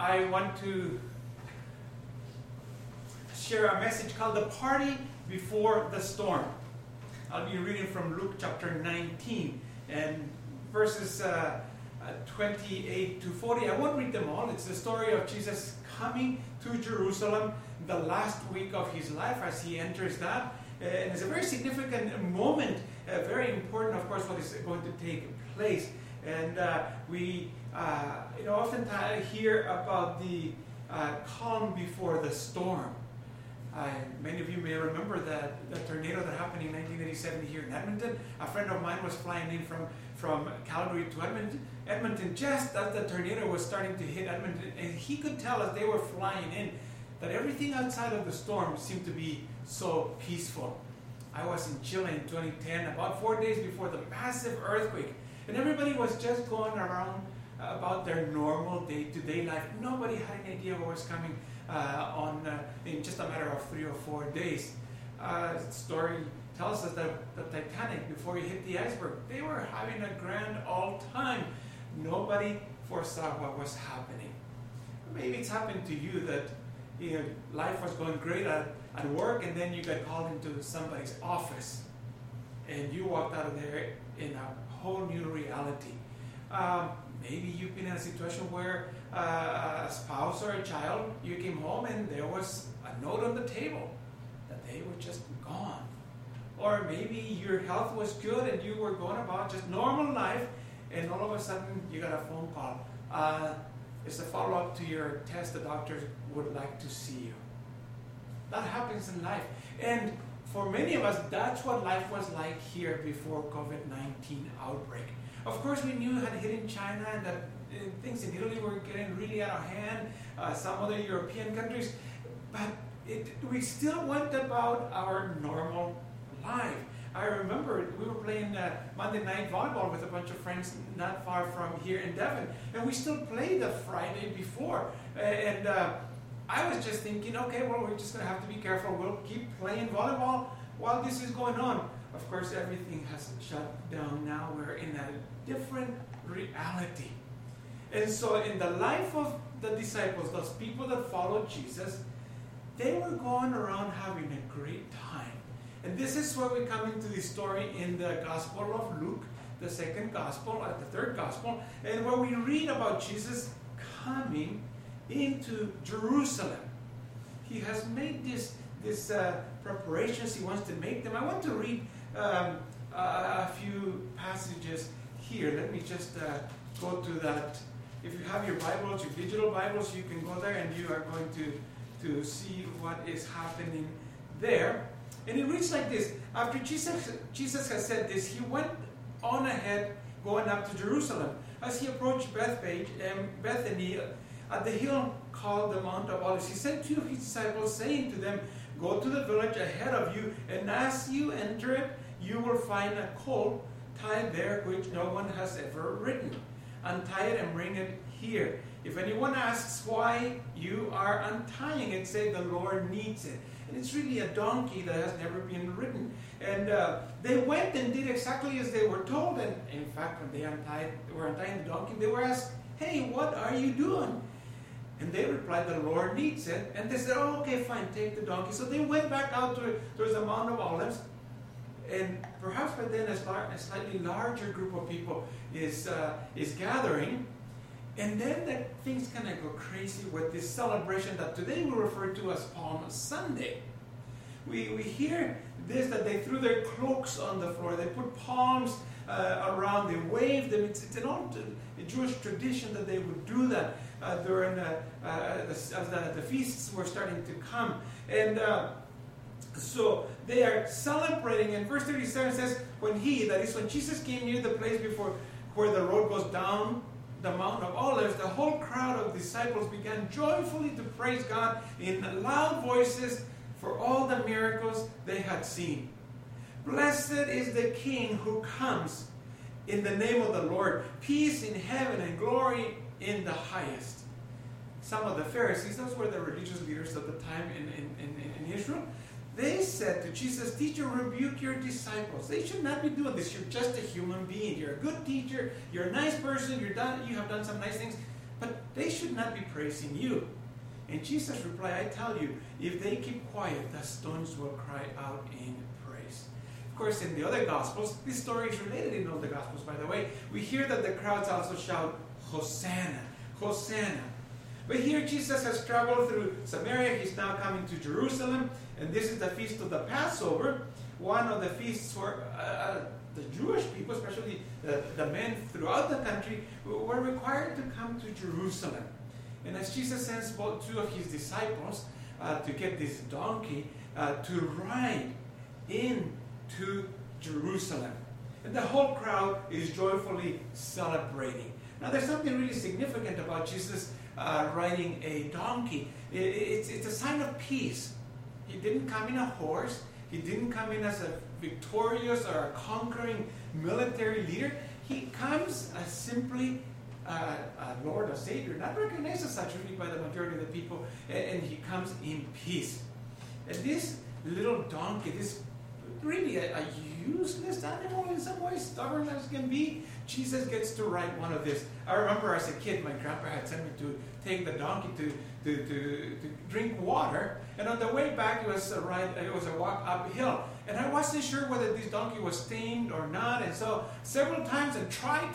I want to share a message called The Party Before the Storm. I'll be reading from Luke chapter 19 and verses 28 to 40. I won't read them all. It's the story of Jesus coming to Jerusalem the last week of his life as he enters that. And it's a very significant moment, very important, of course, what is going to take place. And we oftentimes hear about the calm before the storm. Many of you may remember that the tornado that happened in 1987 here in Edmonton. A friend of mine was flying in from Calgary to Edmonton just as the tornado was starting to hit Edmonton. And he could tell as they were flying in that everything outside of the storm seemed to be so peaceful. I was in Chile in 2010, about 4 days before the massive earthquake. And everybody was just going around about their normal day-to-day life. Nobody had any idea what was coming in just a matter of 3 or 4 days. The story tells us that the Titanic, before it hit the iceberg, they were having a grand old time. Nobody foresaw what was happening. Maybe it's happened to you that life was going great at work, and then you got called into somebody's office, and you walked out of there in a whole new reality. Maybe you've been in a situation where a spouse or a child, you came home and there was a note on the table that they were just gone. Or maybe your health was good and you were going about just normal life, and all of a sudden you got a phone call. It's a follow-up to your test. The doctor would like to see you. That happens in life. And for many of us, that's what life was like here before COVID-19 outbreak. Of course, we knew it had hit in China and that things in Italy were getting really out of hand, some other European countries, but we still went about our normal life. I remember we were playing Monday night volleyball with a bunch of friends not far from here in Devon, and we still played the Friday before. And I was just thinking, okay, well, we're just going to have to be careful. We'll keep playing volleyball while this is going on. Of course, everything has shut down now. We're in a different reality. And so in the life of the disciples, those people that followed Jesus, they were going around having a great time. And this is where we come into the story in the Gospel of Luke, the second Gospel, the third Gospel, and where we read about Jesus coming into Jerusalem. He has made this preparations. He wants to make them. I want to read a few passages here. Let me just go to that. If you have your Bibles, your digital Bibles, you can go there and you are going to see what is happening there. And it reads like this. After Jesus has said this, he went on ahead going up to Jerusalem. As he approached Bethany, at the hill called the Mount of Olives, he sent two of his disciples, saying to them, "Go to the village ahead of you, and as you enter it, you will find a colt tied there which no one has ever ridden. Untie it and bring it here. If anyone asks why you are untying it, say the Lord needs it." And it's really a donkey that has never been ridden. And they went and did exactly as they were told. And in fact, when they were untying the donkey, they were asked, "Hey, what are you doing?" And they replied, "The Lord needs it." And they said, "Oh, okay, fine, take the donkey." So they went back out towards the Mount of Olives. And perhaps by then a slightly larger group of people is gathering. And then things kind of go crazy with this celebration that today we refer to as Palm Sunday. We hear this, that they threw their cloaks on the floor. They put palms around. They waved them. It's an old Jewish tradition that they would do that during as the feasts were starting to come. And so they are celebrating. And verse 37 says, when Jesus came near the place before where the road goes down the Mount of Olives, the whole crowd of disciples began joyfully to praise God in loud voices for all the miracles they had seen. "Blessed is the King who comes in the name of the Lord. Peace in heaven and glory in the highest." Some of the Pharisees, those were the religious leaders of the time in Israel, they said to Jesus, "Teacher, rebuke your disciples. They should not be doing this. You're just a human being. You're a good teacher. You're a nice person. You have done some nice things. but they should not be praising you. And Jesus replied, I tell you, if they keep quiet, the stones will cry out in praise. Of course, in the other Gospels, this story is related in all the Gospels, by the way. We hear that the crowds also shout, Hosanna, Hosanna. But here Jesus has traveled through Samaria. He's now coming to Jerusalem. And this is the feast of the Passover. One of the feasts for the Jewish people, especially the men throughout the country, were required to come to Jerusalem. And as Jesus sends both two of his disciples to get this donkey to ride into Jerusalem. And the whole crowd is joyfully celebrating. Now there's something really significant about Jesus riding a donkey. It's a sign of peace. He didn't come in a horse. He didn't come in as a victorious or a conquering military leader. He comes as simply a Lord, a Savior, not recognized as such really by the majority of the people, and he comes in peace. And this little donkey, this really a useless animal in some ways, stubborn as can be, Jesus gets to ride one of these. I remember as a kid, my grandpa had sent me to take the donkey to drink water, and on the way back it was a walk uphill, and I wasn't sure whether this donkey was tamed or not, and so several times I tried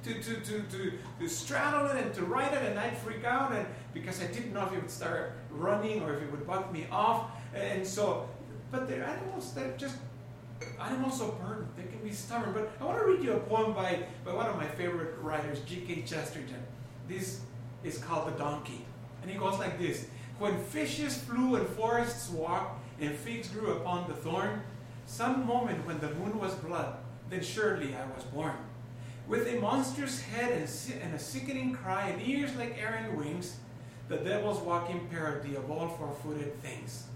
to straddle it and to ride it, and I'd freak out, and because I didn't know if it would start running or if it would buck me off, and so, but they're animals that are just animals of burden. They can be stubborn. But I want to read you a poem by one of my favorite writers, G.K. Chesterton. This is called The Donkey. And he goes like this. When fishes flew and forests walked and figs grew upon the thorn, some moment when the moon was blood, then surely I was born. With a monstrous head and a sickening cry and ears like errant wings, the devils walk in parody of all four-footed things.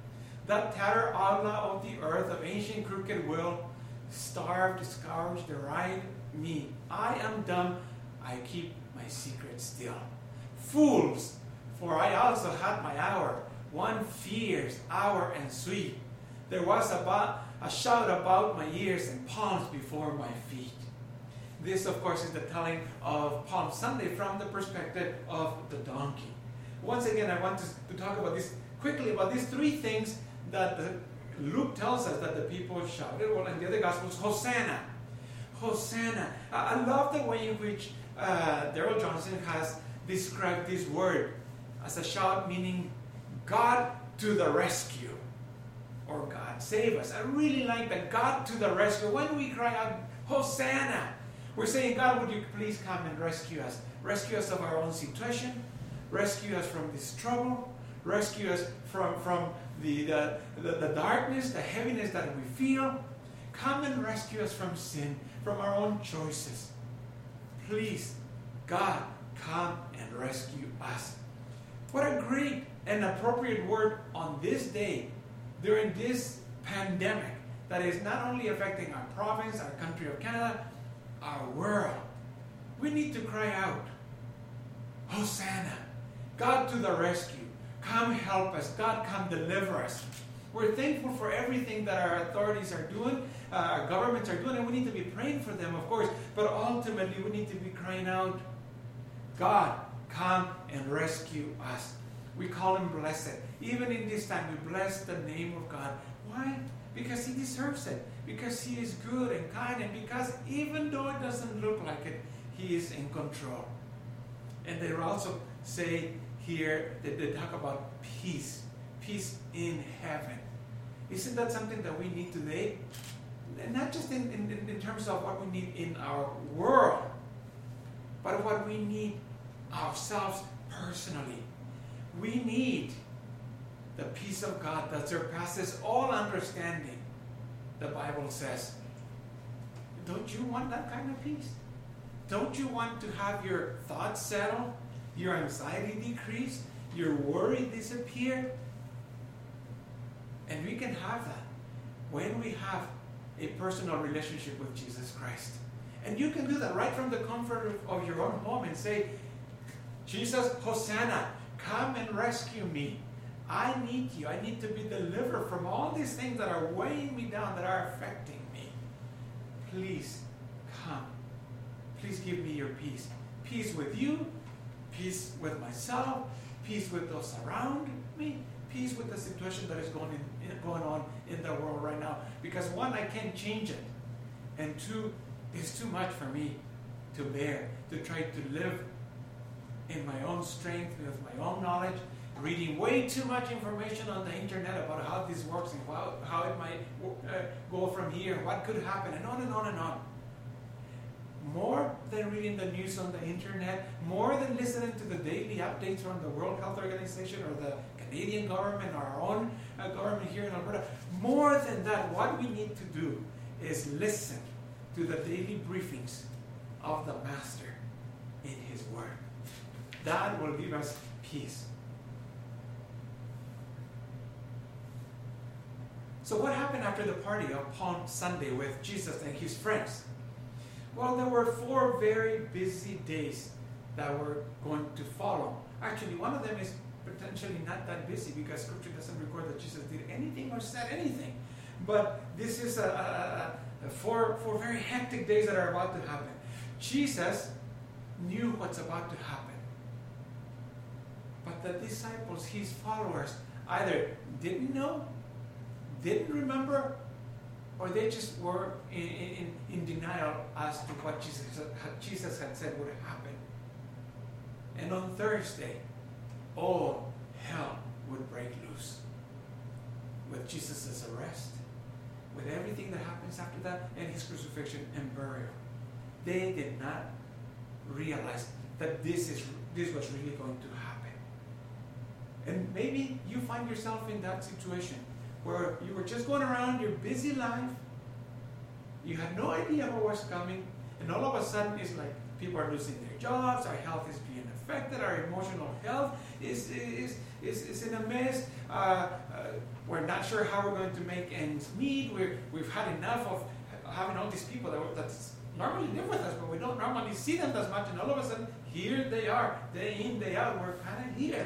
That tattered outlaw of the earth, of ancient crooked will, starved, scourged, deride me. I am dumb, I keep my secret still. Fools, for I also had my hour, one fierce hour and sweet. There was a shout about my ears and palms before my feet. This, of course, is the telling of Palm Sunday from the perspective of the donkey. Once again, I want to talk about this quickly, about these three things that Luke tells us that the people shouted. Well, in the other Gospels, Hosanna. Hosanna. I love the way in which Darrell Johnson has described this word as a shout, meaning God to the rescue. Or God save us. I really like that, God to the rescue. When we cry out, Hosanna, we're saying, God, would you please come and rescue us? Rescue us of our own situation. Rescue us from this trouble. Rescue us from the darkness, the heaviness that we feel. Come and rescue us from sin, from our own choices. Please, God, come and rescue us. What a great and appropriate word on this day, during this pandemic that is not only affecting our province, our country of Canada, our world. We need to cry out, Hosanna, God to the rescue. Come help us. God, come deliver us. We're thankful for everything that our authorities are doing, our governments are doing, and we need to be praying for them, of course. But ultimately, we need to be crying out, God, come and rescue us. We call him blessed. Even in this time, we bless the name of God. Why? Because he deserves it. Because he is good and kind. And because even though it doesn't look like it, he is in control. And they also say here that they talk about peace. Peace in heaven. Isn't that something that we need today? And not just in terms of what we need in our world, but what we need ourselves personally. We need the peace of God that surpasses all understanding, the Bible says. Don't you want that kind of peace? Don't you want to have your thoughts settle, your anxiety decrease, your worry disappear? And we can have that when we have a personal relationship with Jesus Christ. And you can do that right from the comfort of your own home and say, Jesus, Hosanna, come and rescue me. I need you. I need to be delivered from all these things that are weighing me down, that are affecting me. Please come. Please give me your peace. Peace with you Peace with myself, peace with those around me, peace with the situation that is going on in the world right now. Because one, I can't change it. And two, it's too much for me to bear, to try to live in my own strength, with my own knowledge, reading way too much information on the internet about how this works and how it might go from here, what could happen, and on and on and on. More than reading the news on the internet, more than listening to the daily updates from the World Health Organization or the Canadian government or our own government here in Alberta, more than that, what we need to do is listen to the daily briefings of the Master in His Word. That will give us peace. So what happened after the party of Palm Sunday with Jesus and His friends? Well, there were 4 very busy days that were going to follow. Actually, one of them is potentially not that busy because Scripture doesn't record that Jesus did anything or said anything. But this is four very hectic days that are about to happen. Jesus knew what's about to happen. But the disciples, His followers, either didn't know, didn't remember, or they just were in denial as to what Jesus had said would happen. And on Thursday, all hell would break loose. With Jesus' arrest, with everything that happens after that, and His crucifixion and burial. They did not realize that this was really going to happen. And maybe you find yourself in that situation where you were just going around your busy life, you had no idea what was coming, and all of a sudden it's like people are losing their jobs, our health is being affected, our emotional health is in a mess, we're not sure how we're going to make ends meet, we've had enough of having all these people that normally live with us, but we don't normally see them as much, and all of a sudden, here they are, day in, day out, we're kind of here.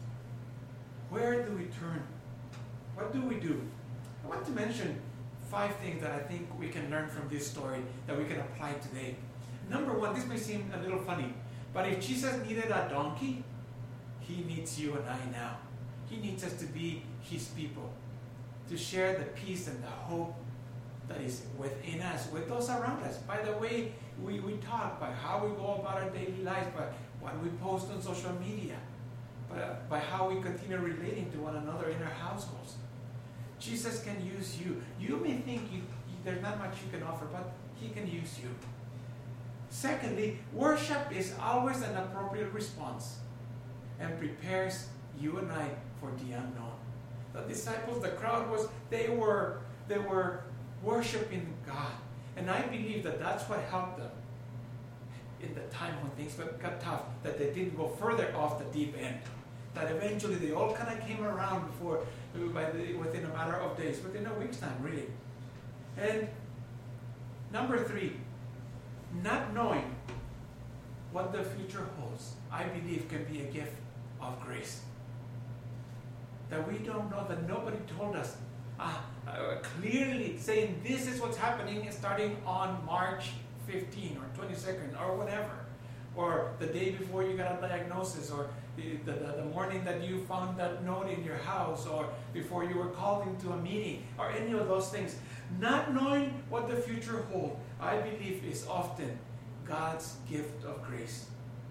Where do we turn? What do we do? I want to mention 5 things that I think we can learn from this story that we can apply today. Number 1, this may seem a little funny, but if Jesus needed a donkey, He needs you and I now. He needs us to be His people, to share the peace and the hope that is within us, with those around us. By the way, we talk, by how we go about our daily lives, by what we post on social media, by how we continue relating to one another in our households. Jesus can use you. You may think there's not much you can offer, but He can use you. Secondly, worship is always an appropriate response and prepares you and I for the unknown. The disciples, the crowd they were worshiping God. And I believe that that's what helped them in the time when things got tough, that they didn't go further off the deep end. That eventually they all kind of came around within a matter of days, within a week's time, really. And number 3, not knowing what the future holds, I believe can be a gift of grace. That we don't know, that nobody told us clearly saying this is what's happening starting on March 15 or 22nd or whatever. Or the day before you got a diagnosis, or the morning that you found that note in your house, or before you were called into a meeting, or any of those things. Not knowing what the future holds, I believe, is often God's gift of grace.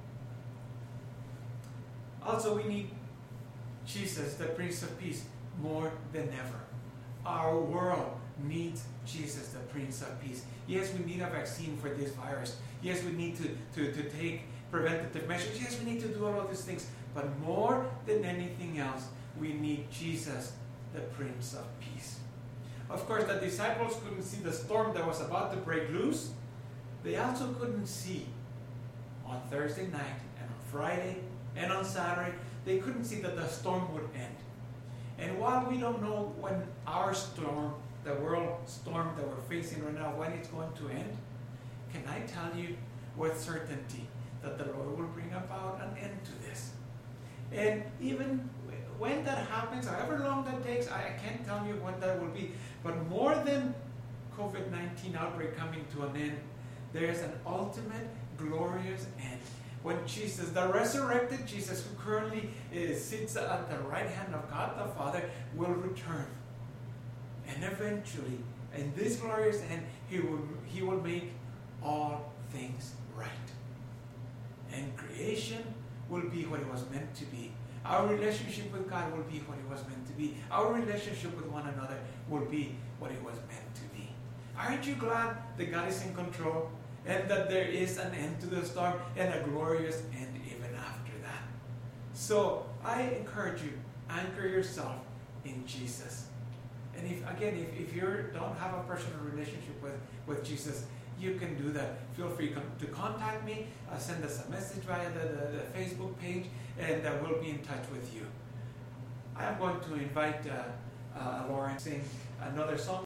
Also, we need Jesus, the Prince of Peace, more than ever. Our world needs Jesus, the Prince of Peace. Yes, we need a vaccine for this virus. Yes, we need to take preventative measures. Yes, we need to do all of these things. But more than anything else, we need Jesus, the Prince of Peace. Of course, the disciples couldn't see the storm that was about to break loose. They also couldn't see on Thursday night and on Friday and on Saturday. They couldn't see that the storm would end. And while we don't know when our storm, the world storm that we're facing right now, when it's going to end, can I tell you with certainty that the Lord will bring about an end to this? And even when that happens, however long that takes, I can't tell you when that will be. But more than COVID-19 outbreak coming to an end, there is an ultimate glorious end when Jesus, the resurrected Jesus, who currently sits at the right hand of God the Father, will return. And eventually, in this glorious end, he will make all things right. And creation will be what it was meant to be. Our relationship with God will be what it was meant to be. Our relationship with one another will be what it was meant to be. Aren't you glad that God is in control and that there is an end to the storm and a glorious end even after that? So I encourage you, anchor yourself in Jesus. And if you don't have a personal relationship with Jesus, you can do that. Feel free to contact me, send us a message via the Facebook page, and we'll be in touch with you. I am going to invite Lauren to sing another song.